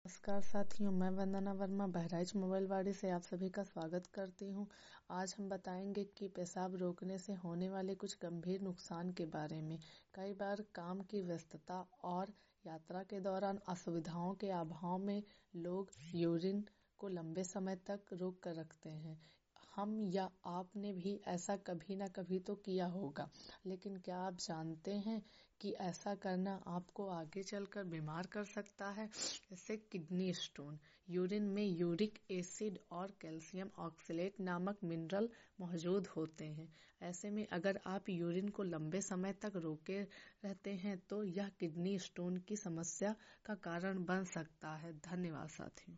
नमस्कार साथियों, मैं वंदना वर्मा बहराइच मोबाइलवाड़ी से आप सभी का स्वागत करती हूं। आज हम बताएंगे कि पेशाब रोकने से होने वाले कुछ गंभीर नुकसान के बारे में। कई बार काम की व्यस्तता और यात्रा के दौरान असुविधाओं के अभाव में लोग यूरिन को लंबे समय तक रोक कर रखते हैं। हम या आपने भी ऐसा कभी ना कभी तो किया होगा, लेकिन क्या आप जानते हैं कि ऐसा करना आपको आगे चलकर बीमार कर सकता है? जैसे किडनी स्टोन। यूरिन में यूरिक एसिड और कैल्शियम ऑक्सलेट नामक मिनरल मौजूद होते हैं। ऐसे में अगर आप यूरिन को लंबे समय तक रोके रहते हैं तो यह किडनी स्टोन की समस्या का कारण बन सकता है। धन्यवाद साथियों।